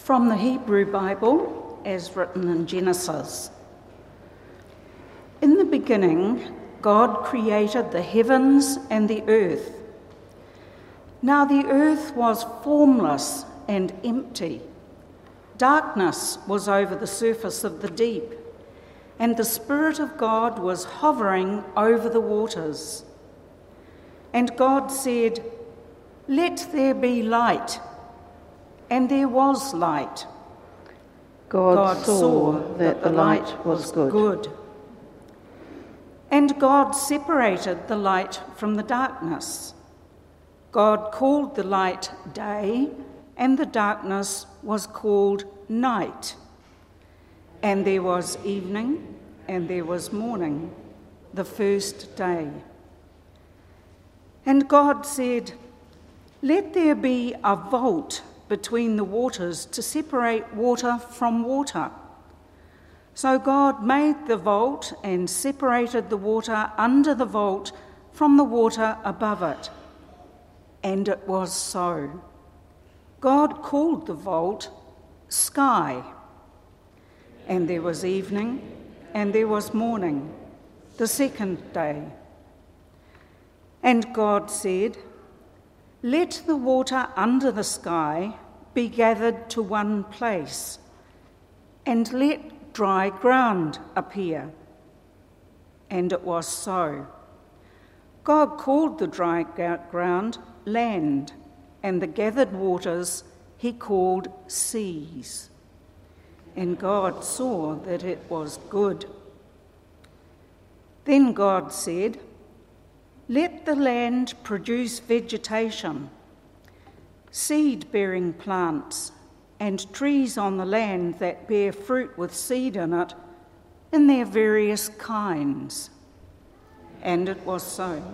From the Hebrew Bible, as written in Genesis. In the beginning, God created the heavens and the earth. Now the earth was formless and empty. Darkness was over the surface of the deep, and the Spirit of God was hovering over the waters. And God said, "Let there be light." And there was light. God saw that the light was good. And God separated the light from the darkness. God called the light day, and the darkness was called night. And there was evening, and there was morning, the first day. And God said, "Let there be a vault between the waters to separate water from water." So God made the vault and separated the water under the vault from the water above it. And it was so. God called the vault sky. And there was evening, and there was morning, the second day. And God said, "Let the water under the sky be gathered to one place, and let dry ground appear." And it was so. God called the dry ground land, and the gathered waters he called seas. And God saw that it was good. Then God said, "Let the land produce vegetation, seed-bearing plants, and trees on the land that bear fruit with seed in it, in their various kinds." And it was so.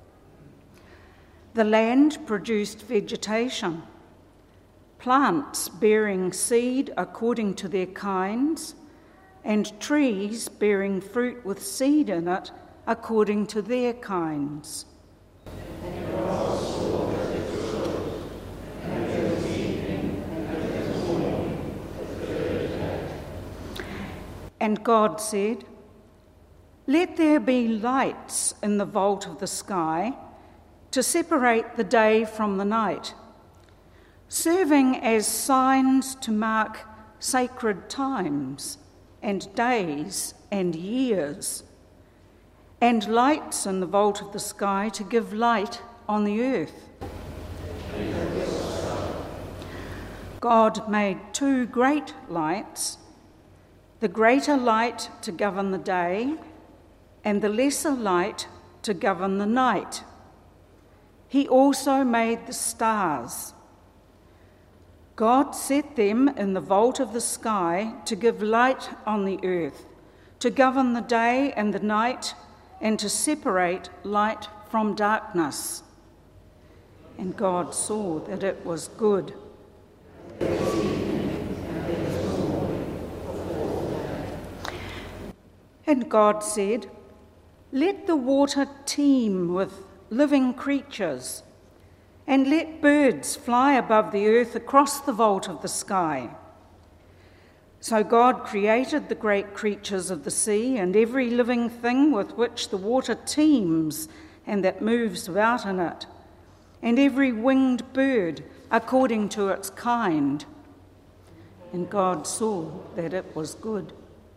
The land produced vegetation, plants bearing seed according to their kinds, and trees bearing fruit with seed in it according to their kinds. And God said, "Let there be lights in the vault of the sky to separate the day from the night, serving as signs to mark sacred times and days and years, and lights in the vault of the sky to give light on the earth." God made two great lights, the greater light to govern the day, and the lesser light to govern the night. He also made the stars. God set them in the vault of the sky to give light on the earth, to govern the day and the night, and to separate light from darkness. And God saw that it was good. And God said, "Let the water teem with living creatures, and let birds fly above the earth across the vault of the sky." So God created the great creatures of the sea and every living thing with which the water teems and that moves about in it, and every winged bird according to its kind. And God saw that it was good.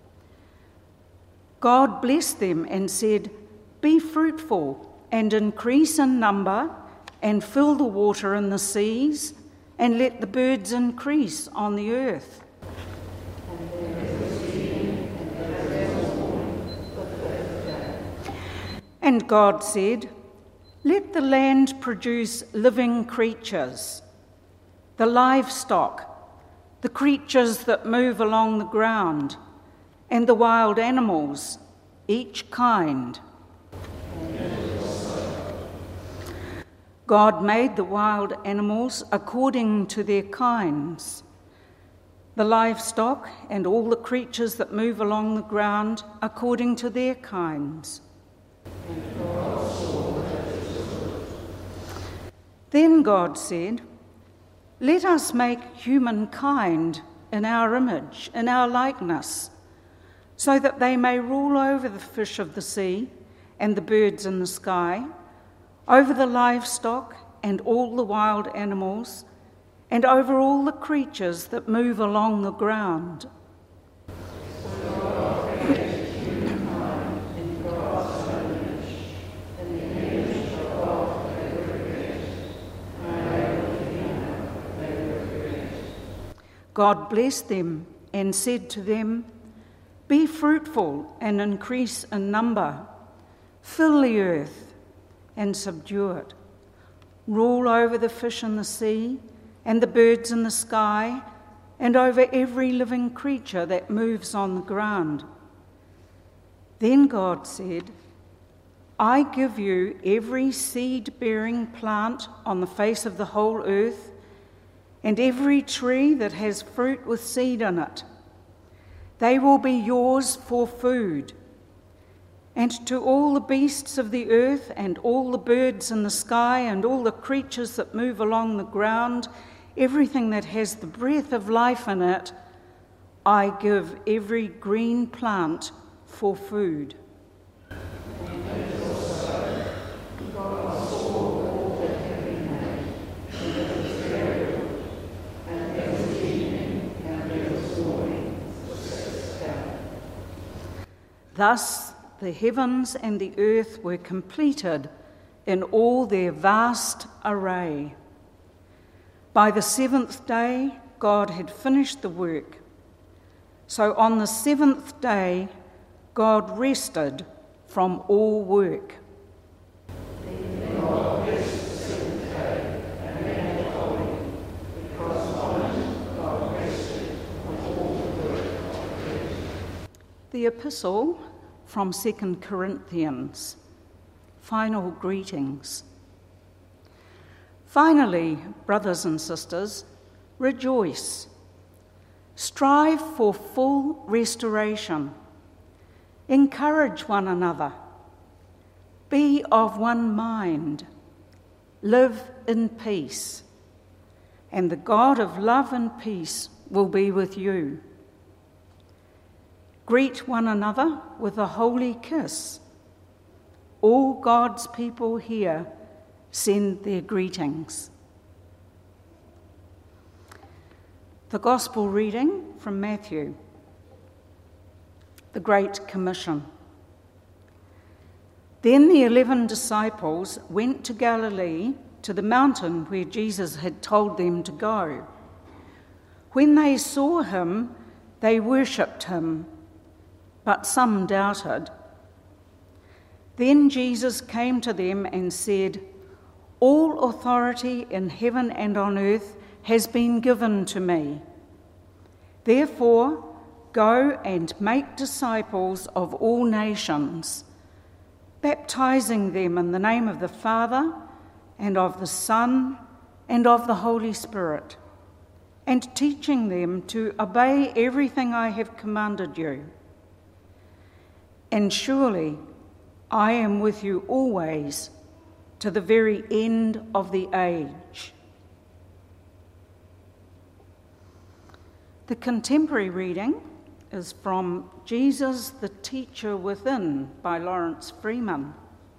God blessed them and said, "Be fruitful and increase in number, and fill the water in the seas, and let the birds increase on the earth." And God said, "Let the land produce living creatures, the livestock, the creatures that move along the ground, and the wild animals, each kind." God made the wild animals according to their kinds, the livestock and all the creatures that move along the ground according to their kinds. Then God said, Let us make humankind in our image, in our likeness, so that they may rule over the fish of the sea and the birds in the sky, over the livestock and all the wild animals, and over all the creatures that move along the ground. God blessed them and said to them, "Be fruitful and increase in number, fill the earth and subdue it, rule over the fish in the sea and the birds in the sky, and over every living creature that moves on the ground." Then God said, "I give you every seed-bearing plant on the face of the whole earth, and every tree that has fruit with seed in it. They will be yours for food. And to all the beasts of the earth and all the birds in the sky and all the creatures that move along the ground, everything that has the breath of life in it, I give every green plant for food." Thus the heavens and the earth were completed in all their vast array. By the seventh day, God had finished the work. So on the seventh day, God rested from all work. The Epistle from 2 Corinthians. Final greetings. Finally, brothers and sisters, rejoice. Strive for full restoration. Encourage one another. Be of one mind. Live in peace. And the God of love and peace will be with you. Greet one another with a holy kiss. All God's people here send their greetings. The Gospel reading from Matthew. The Great Commission. Then the 11 disciples went to Galilee, to the mountain where Jesus had told them to go. When they saw him, they worshipped him, but some doubted. Then Jesus came to them and said, "All authority in heaven and on earth has been given to me. Therefore, go and make disciples of all nations, baptizing them in the name of the Father and of the Son and of the Holy Spirit, and teaching them to obey everything I have commanded you. And surely I am with you always to the very end of the age." The contemporary reading is from Jesus the Teacher Within by Lawrence Freeman.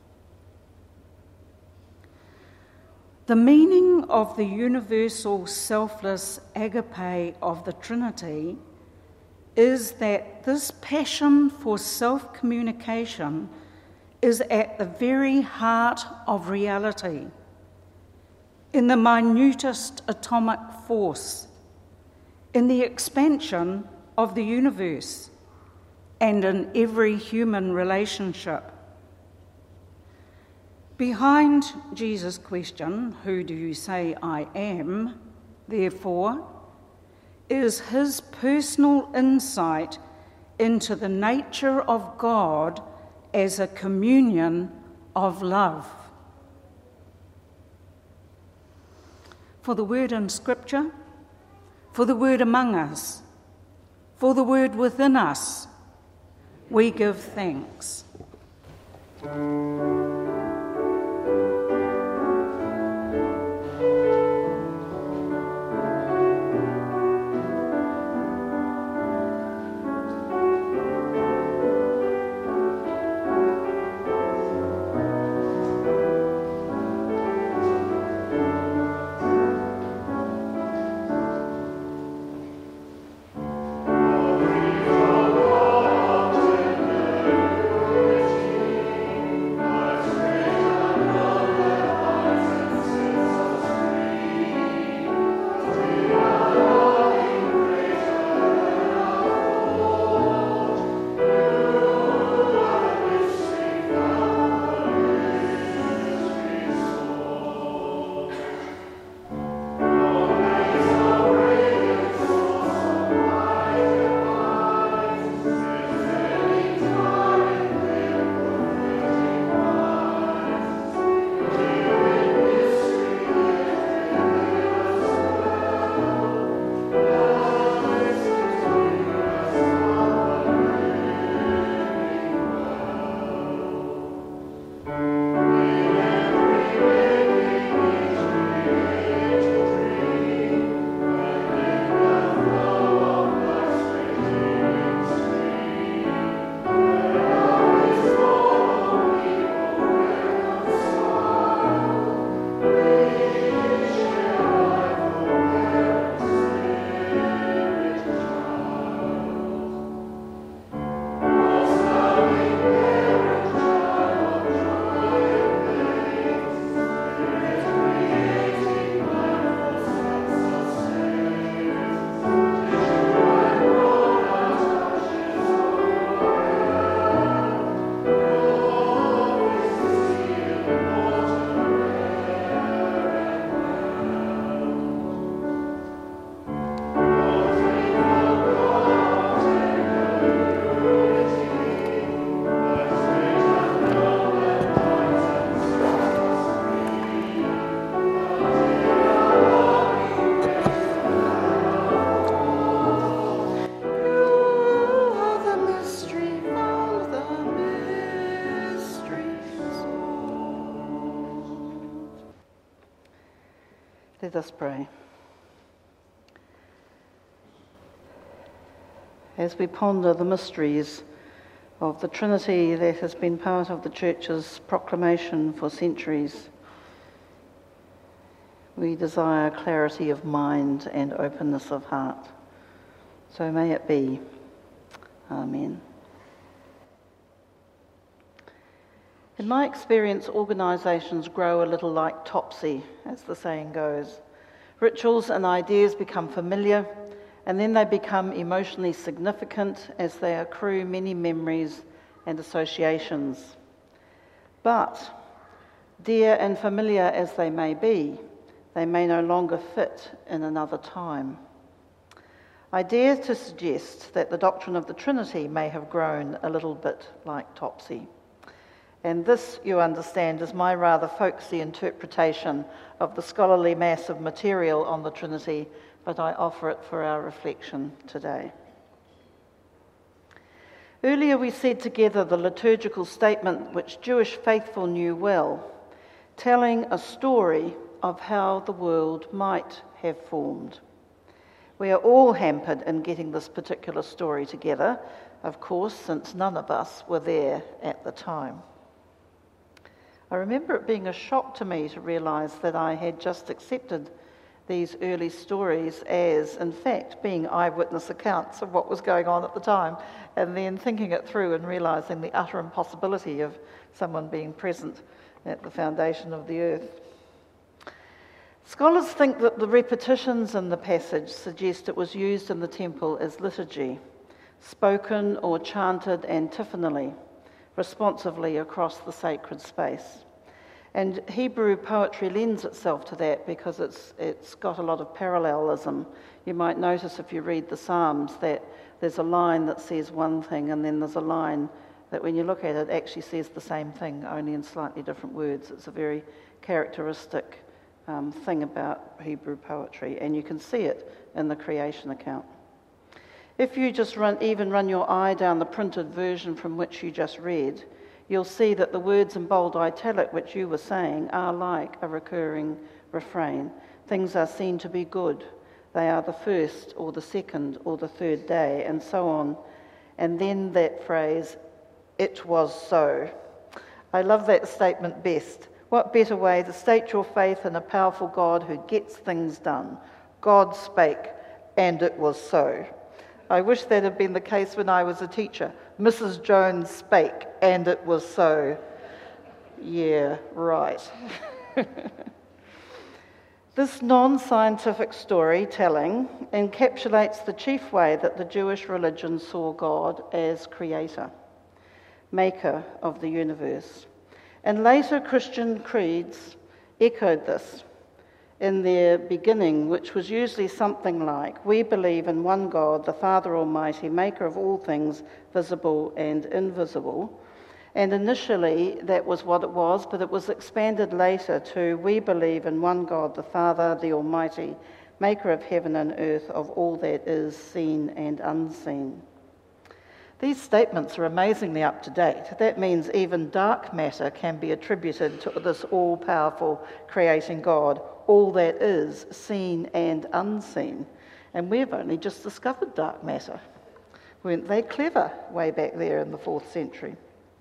The meaning of the universal selfless agape of the Trinity is that this passion for self-communication is at the very heart of reality, in the minutest atomic force, in the expansion of the universe, and in every human relationship. Behind Jesus' question, "Who do you say I am?" therefore, is his personal insight into the nature of God as a communion of love. For the word in Scripture, for the word among us, for the word within us, we give thanks. Let us pray. As we ponder the mysteries of the Trinity that has been part of the Church's proclamation for centuries, we desire clarity of mind and openness of heart. So may it be. Amen. In my experience, organisations grow a little like topsy, as the saying goes. Rituals and ideas become familiar, and then they become emotionally significant as they accrue many memories and associations. But, dear and familiar as they may no longer fit in another time. I dare to suggest that the doctrine of the Trinity may have grown a little bit like topsy. And this, you understand, is my rather folksy interpretation of the scholarly mass of material on the Trinity, but I offer it for our reflection today. Earlier we said together the liturgical statement which Jewish faithful knew well, telling a story of how the world might have formed. We are all hampered in getting this particular story together, of course, since none of us were there at the time. I remember it being a shock to me to realise that I had just accepted these early stories as, in fact, being eyewitness accounts of what was going on at the time, and then thinking it through and realising the utter impossibility of someone being present at the foundation of the earth. Scholars think that the repetitions in the passage suggest it was used in the temple as liturgy, spoken or chanted antiphonally, responsively across the sacred space. And Hebrew poetry lends itself to that because it's got a lot of parallelism. You might notice if you read the Psalms that there's a line that says one thing and then there's a line that when you look at it actually says the same thing, only in slightly different words. It's a very characteristic thing about Hebrew poetry, and you can see it in the creation account. If you just run your eye down the printed version from which you just read, you'll see that the words in bold italic which you were saying are like a recurring refrain. Things are seen to be good. They are the first or the second or the third day, and so on. And then that phrase, it was so. I love that statement best. What better way to state your faith in a powerful God who gets things done? God spake, and it was so. I wish that had been the case when I was a teacher. Mrs. Jones spake, and it was so. Yeah, right. This non-scientific storytelling encapsulates the chief way that the Jewish religion saw God as creator, maker of the universe. And later Christian creeds echoed this in their beginning, which was usually something like, we believe in one God, the Father Almighty, maker of all things visible and invisible. And initially that was what it was, but it was expanded later to, we believe in one God, the Father, the Almighty, maker of heaven and earth, of all that is seen and unseen. These statements are amazingly up to date. That means even dark matter can be attributed to this all-powerful creating God, all that is seen and unseen. And we've only just discovered dark matter. Weren't they clever way back there in the 4th century?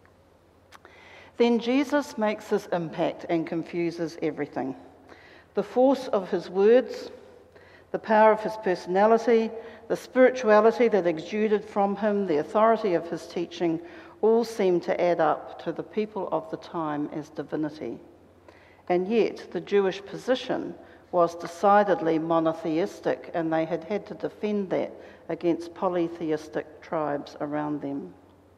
Then Jesus makes his impact and confuses everything. The force of his words, the power of his personality, the spirituality that exuded from him, the authority of his teaching, all seem to add up to the people of the time as divinity. And yet the Jewish position was decidedly monotheistic, and they had had to defend that against polytheistic tribes around them.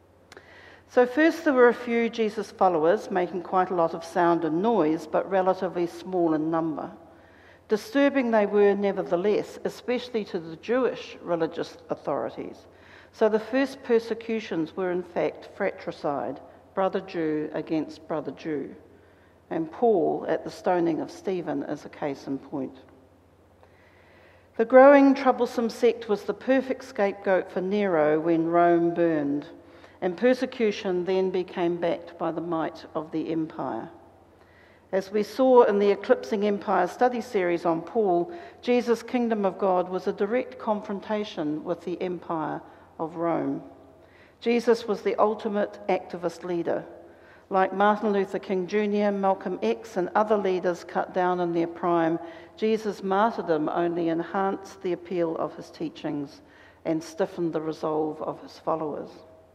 So first there were a few Jesus followers making quite a lot of sound and noise, but relatively small in number. Disturbing they were nevertheless, especially to the Jewish religious authorities. So the first persecutions were in fact fratricide, brother Jew against brother Jew. And Paul, at the stoning of Stephen, is a case in point. The growing troublesome sect was the perfect scapegoat for Nero when Rome burned, and persecution then became backed by the might of the empire. As we saw in the Eclipsing Empire study series on Paul, Jesus' kingdom of God was a direct confrontation with the empire of Rome. Jesus was the ultimate activist leader. Like Martin Luther King Jr., Malcolm X, and other leaders cut down in their prime, Jesus' martyrdom only enhanced the appeal of his teachings and stiffened the resolve of his followers.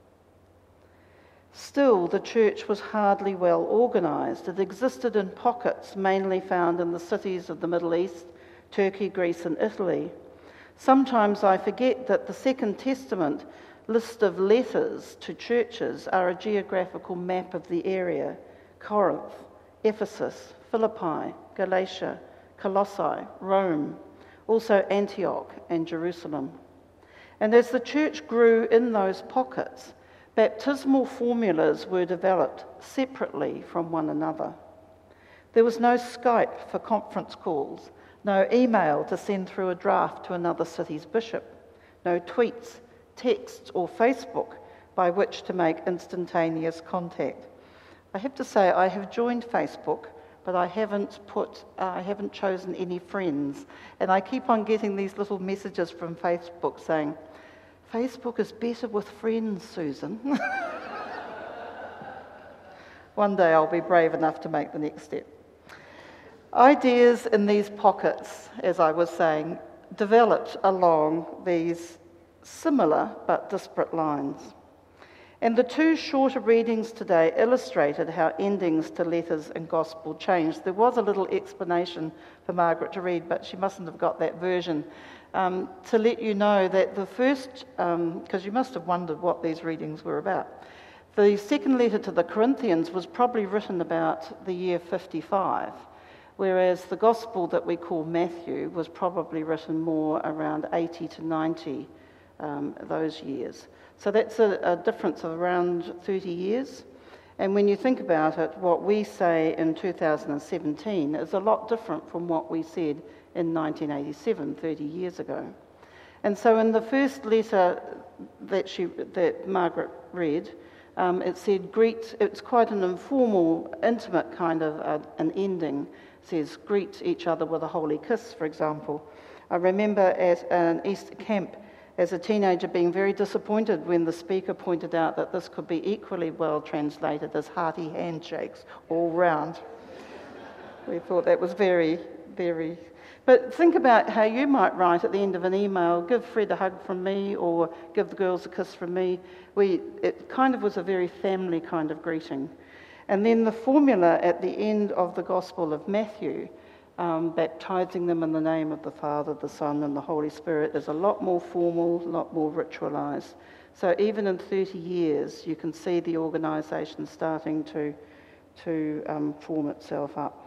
Still, the church was hardly well organised. It existed in pockets, mainly found in the cities of the Middle East, Turkey, Greece, and Italy. Sometimes I forget that the Second Testament list of letters to churches are a geographical map of the area: Corinth, Ephesus, Philippi, Galatia, Colossae, Rome, also Antioch and Jerusalem. And as the church grew in those pockets, baptismal formulas were developed separately from one another. There was no Skype for conference calls, no email to send through a draft to another city's bishop, no tweets, texts, or Facebook by which to make instantaneous contact. I have to say I have joined Facebook, but I haven't chosen any friends, and I keep on getting these little messages from Facebook saying, "Facebook is better with friends, Susan." One day I'll be brave enough to make the next step. Ideas in these pockets, as I was saying, developed along these similar but disparate lines. And the two shorter readings today illustrated how endings to letters and gospel changed. There was a little explanation for Margaret to read, but she mustn't have got that version. To let you know that the first, because you must have wondered what these readings were about, the second letter to the Corinthians was probably written about the year 55, whereas the gospel that we call Matthew was probably written more around 80 to 90 those years. So that's a difference of around 30 years. And when you think about it, what we say in 2017 is a lot different from what we said in 1987, 30 years ago. And so in the first letter that Margaret read, it said, it's quite an informal, intimate kind of an ending. It says, greet each other with a holy kiss, for example. I remember at an Easter camp as a teenager being very disappointed when the speaker pointed out that this could be equally well translated as hearty handshakes all round. We thought that was very, very... But think about how you might write at the end of an email, give Fred a hug from me, or give the girls a kiss from me. It kind of was a very family kind of greeting. And then the formula at the end of the Gospel of Matthew, baptizing them in the name of the Father, the Son, and the Holy Spirit, is a lot more formal, a lot more ritualized. So even in 30 years, you can see the organisation starting to form itself up.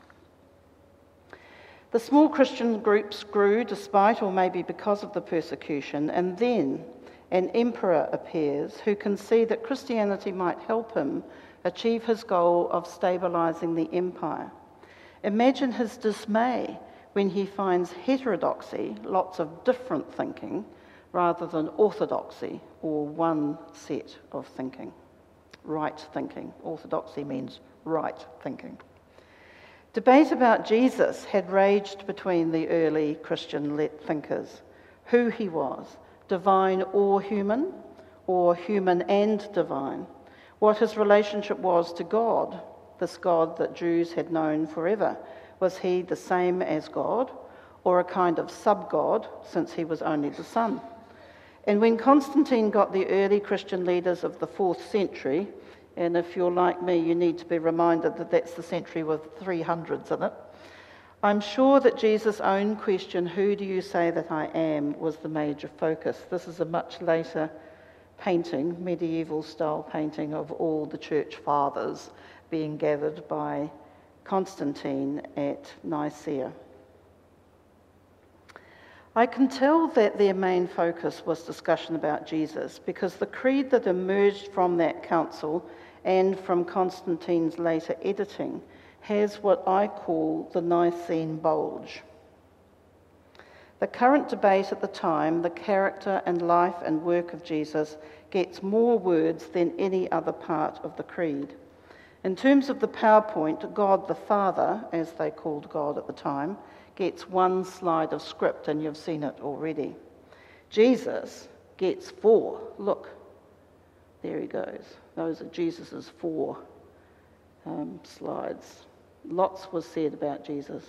The small Christian groups grew despite or maybe because of the persecution, and then an emperor appears who can see that Christianity might help him achieve his goal of stabilising the empire. Imagine his dismay when he finds heterodoxy, lots of different thinking, rather than orthodoxy, or one set of thinking. Right thinking. Orthodoxy means right thinking. Debate about Jesus had raged between the early Christian thinkers. Who he was, divine or human and divine. What his relationship was to God, this God that Jews had known forever. Was he the same as God, or a kind of sub-God, since he was only the Son? And when Constantine got the early Christian leaders of the 4th century, and if you're like me, you need to be reminded that that's the century with 300s in it, I'm sure that Jesus' own question, who do you say that I am, was the major focus. This is a much later painting, medieval-style painting of all the church fathers being gathered by Constantine at Nicaea. I can tell that their main focus was discussion about Jesus because the creed that emerged from that council and from Constantine's later editing has what I call the Nicene bulge. The current debate at the time, the character and life and work of Jesus, gets more words than any other part of the creed. In terms of the PowerPoint, God the Father, as they called God at the time, gets one slide of script, and you've seen it already. Jesus gets 4. Look, there he goes. Those are Jesus's 4 slides. Lots was said about Jesus.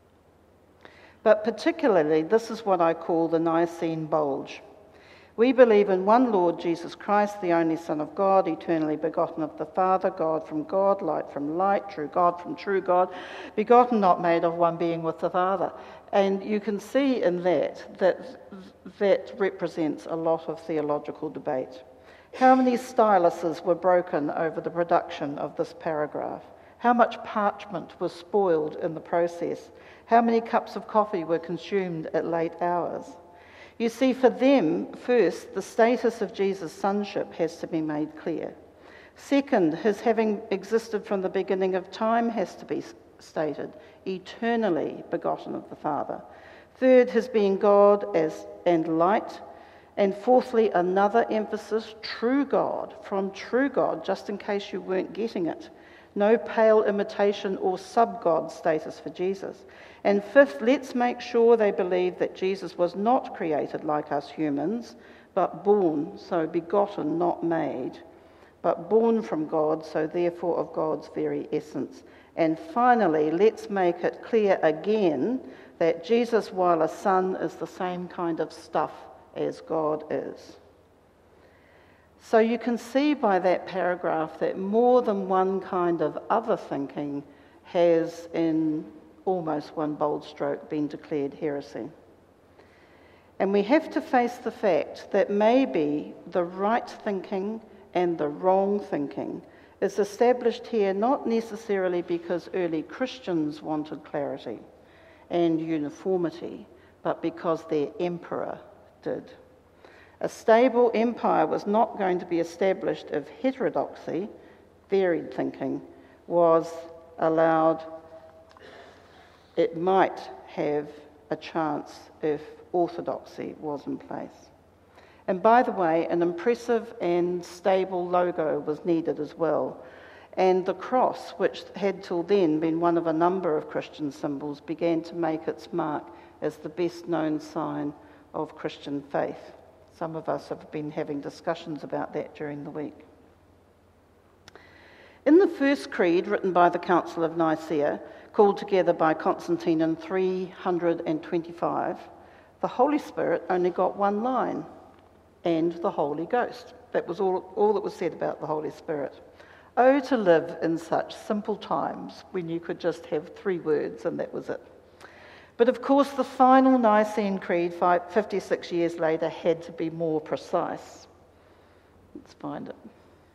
But particularly, this is what I call the Nicene Bulge. We believe in one Lord Jesus Christ, the only Son of God, eternally begotten of the Father, God from God, light from light, true God from true God, begotten, not made, of one being with the Father. And you can see in that represents a lot of theological debate. How many styluses were broken over the production of this paragraph? How much parchment was spoiled in the process? How many cups of coffee were consumed at late hours? You see, for them, first, the status of Jesus' sonship has to be made clear. Second, his having existed from the beginning of time has to be stated, eternally begotten of the Father. Third, his being God and light. And fourthly, another emphasis, true God, from true God, just in case you weren't getting it. No pale imitation or sub-God status for Jesus. And fifth, let's make sure they believe that Jesus was not created like us humans, but born, so begotten, not made, but born from God, so therefore of God's very essence. And finally, let's make it clear again that Jesus, while a son, is the same kind of stuff as God is. So you can see by that paragraph that more than one kind of other thinking has, in almost one bold stroke, been declared heresy. And we have to face the fact that maybe the right thinking and the wrong thinking is established here not necessarily because early Christians wanted clarity and uniformity, but because their emperor did. A stable empire was not going to be established if heterodoxy, varied thinking, was allowed. It might have a chance if orthodoxy was in place. And by the way, an impressive and stable logo was needed as well. And the cross, which had till then been one of a number of Christian symbols, began to make its mark as the best known sign of Christian faith. Some of us have been having discussions about that during the week. In the first creed, written by the Council of Nicaea, called together by Constantine in 325, the Holy Spirit only got one line, and the Holy Ghost. That was all that was said about the Holy Spirit. Oh, to live in such simple times when you could just have 3 words and that was it. But of course, the final Nicene Creed, 56 years later, had to be more precise. Let's find it.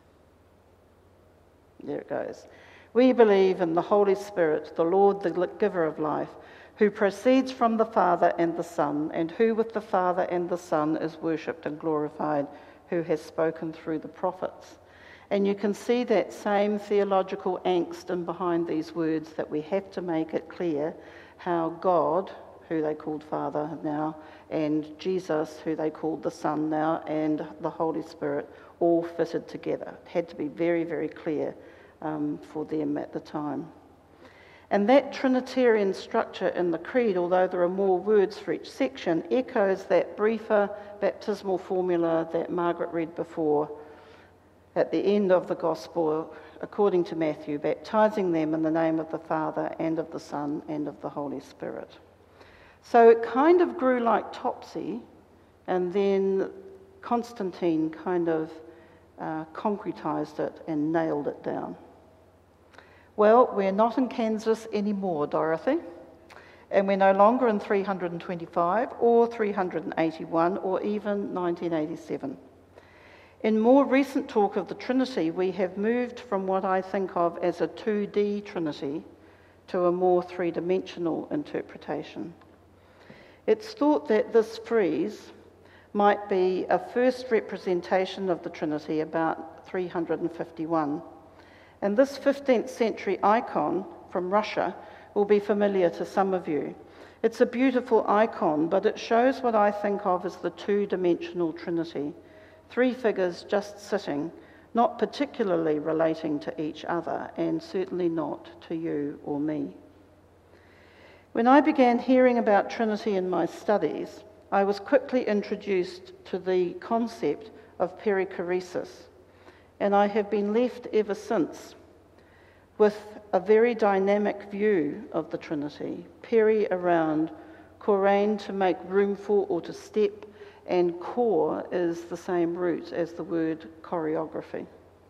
There it goes. We believe in the Holy Spirit, the Lord, the giver of life, who proceeds from the Father and the Son, and who with the Father and the Son is worshipped and glorified, who has spoken through the prophets. And you can see that same theological angst in behind these words, that we have to make it clear how God, who they called Father now, and Jesus, who they called the Son now, and the Holy Spirit, all fitted together. It had to be very, very clear for them at the time. And that Trinitarian structure in the Creed, although there are more words for each section, echoes that briefer baptismal formula that Margaret read before at the end of the Gospel, according to Matthew, baptizing them in the name of the Father and of the Son and of the Holy Spirit. So it kind of grew like Topsy, and then Constantine kind of concretized it and nailed it down. Well, we're not in Kansas anymore, Dorothy, and we're no longer in 325 or 381 or even 1987. In more recent talk of the Trinity, we have moved from what I think of as a 2D Trinity to a more three-dimensional interpretation. It's thought that this frieze might be a first representation of the Trinity about 351. And this 15th century icon from Russia will be familiar to some of you. It's a beautiful icon, but it shows what I think of as the two-dimensional Trinity. 3 figures just sitting, not particularly relating to each other, and certainly not to you or me. When I began hearing about Trinity in my studies, I was quickly introduced to the concept of perichoresis, and I have been left ever since with a very dynamic view of the Trinity. Peri around, chorein to make room for or to step, and chor is the same root as the word choreography.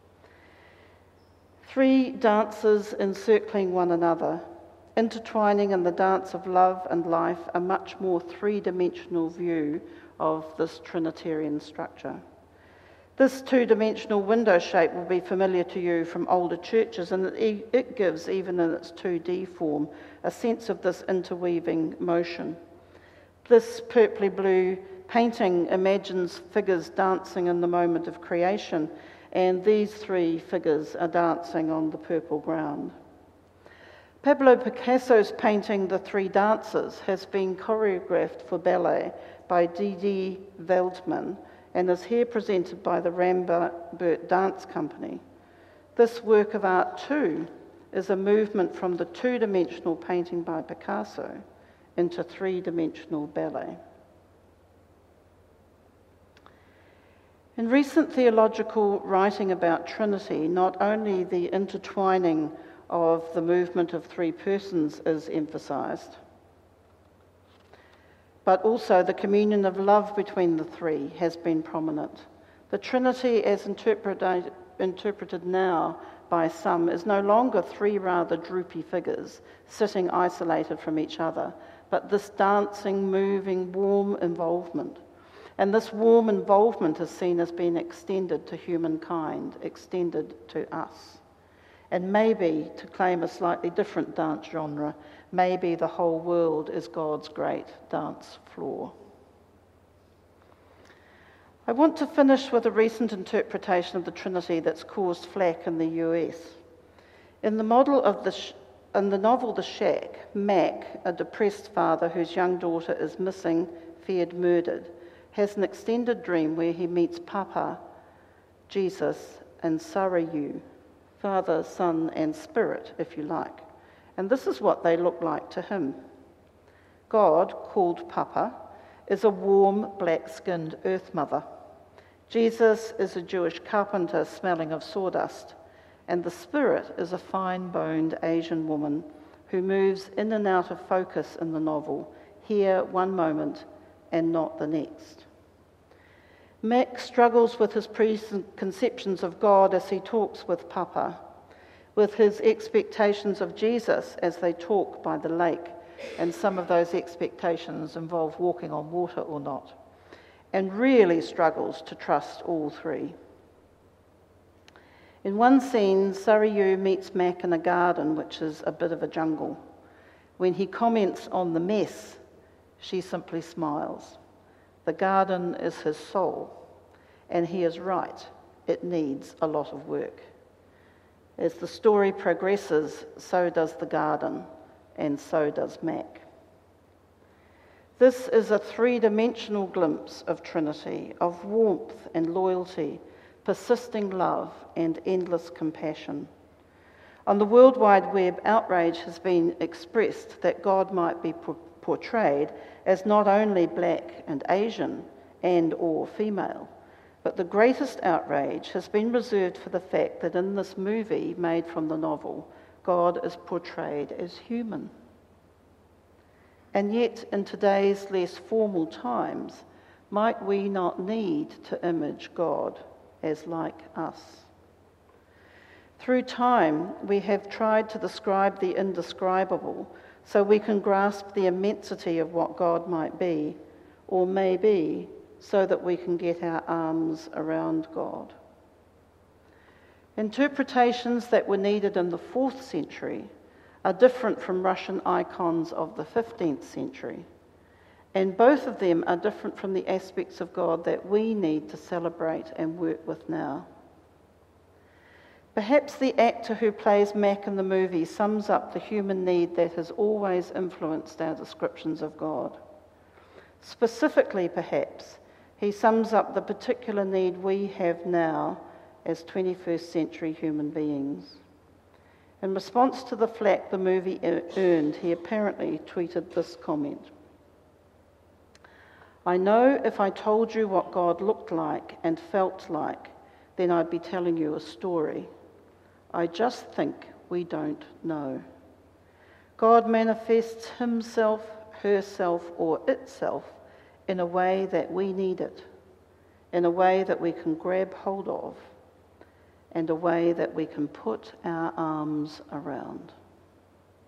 Three dancers encircling one another, intertwining in the dance of love and life, a much more three-dimensional view of this Trinitarian structure. This two-dimensional window shape will be familiar to you from older churches, and it gives, even in its 2D form, a sense of this interweaving motion. This purpley blue painting imagines figures dancing in the moment of creation, and these three figures are dancing on the purple ground. Pablo Picasso's painting The Three Dancers has been choreographed for ballet by Didi Veldman and is here presented by the Rambert Dance Company. This work of art, too, is a movement from the two-dimensional painting by Picasso into three-dimensional ballet. In recent theological writing about Trinity, not only the intertwining of the movement of three persons is emphasised, but also the communion of love between the three has been prominent. The Trinity, as interpreted now by some, is no longer three rather droopy figures sitting isolated from each other, but this dancing, moving, warm involvement. And this warm involvement is seen as being extended to humankind, extended to us. And maybe, to claim a slightly different dance genre, maybe the whole world is God's great dance floor. I want to finish with a recent interpretation of the Trinity that's caused flack in the US. In the novel The Shack, Mac, a depressed father whose young daughter is missing, feared murdered, has an extended dream where he meets Papa, Jesus, and Sarayu, Father, Son, and Spirit, if you like. And this is what they look like to him. God, called Papa, is a warm, black-skinned earth mother. Jesus is a Jewish carpenter smelling of sawdust. And the Spirit is a fine-boned Asian woman who moves in and out of focus in the novel, here one moment and not the next. Mac struggles with his preconceptions of God as he talks with Papa, with his expectations of Jesus as they talk by the lake, and some of those expectations involve walking on water or not, and really struggles to trust all three. In one scene, Sarayu meets Mac in a garden, which is a bit of a jungle. When he comments on the mess, she simply smiles. The garden is his soul, and he is right. It needs a lot of work. As the story progresses, so does the garden, and so does Mac. This is a three-dimensional glimpse of Trinity, of warmth and loyalty, persisting love, and endless compassion. On the World Wide Web, outrage has been expressed that God might be portrayed as not only black and Asian and or female, but the greatest outrage has been reserved for the fact that in this movie made from the novel, God is portrayed as human. And yet, in today's less formal times, might we not need to image God as like us? Through time, we have tried to describe the indescribable so we can grasp the immensity of what God might be, or may be, so that we can get our arms around God. Interpretations that were needed in the 4th century are different from Russian icons of the 15th century, and both of them are different from the aspects of God that we need to celebrate and work with now. Perhaps the actor who plays Mac in the movie sums up the human need that has always influenced our descriptions of God. Specifically, perhaps, he sums up the particular need we have now as 21st century human beings. In response to the flack the movie earned, he apparently tweeted this comment: "I know if I told you what God looked like and felt like, then I'd be telling you a story. I just think we don't know. God manifests himself, herself, or itself in a way that we need it, in a way that we can grab hold of, and a way that we can put our arms around."